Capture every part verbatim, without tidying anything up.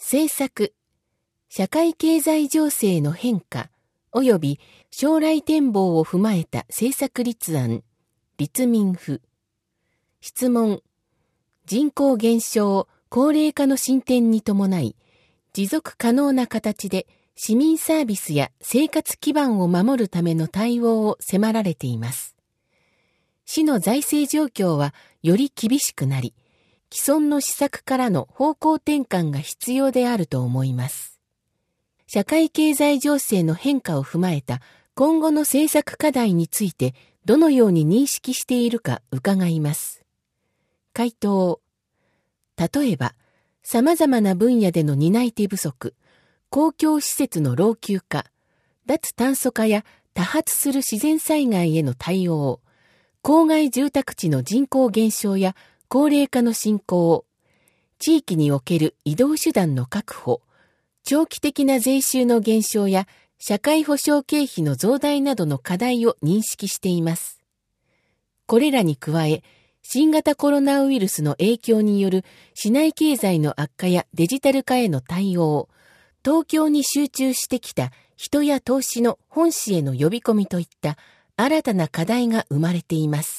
政策、社会経済情勢の変化及び将来展望を踏まえた政策立案、立民府。質問、人口減少、高齢化の進展に伴い、持続可能な形で市民サービスや生活基盤を守るための対応を迫られています。市の財政状況はより厳しくなり、既存の施策からの方向転換が必要であると思います。社会経済情勢の変化を踏まえた今後の政策課題についてどのように認識しているか伺います。回答。例えば、様々な分野での担い手不足、公共施設の老朽化、脱炭素化や多発する自然災害への対応、郊外住宅地の人口減少や高齢化の進行、地域における移動手段の確保、長期的な税収の減少や社会保障経費の増大などの課題を認識しています。これらに加え、新型コロナウイルスの影響による市内経済の悪化やデジタル化への対応、東京に集中してきた人や投資の本市への呼び込みといった新たな課題が生まれています。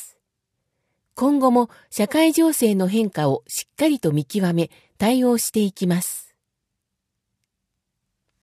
今後も社会情勢の変化をしっかりと見極め対応していきます。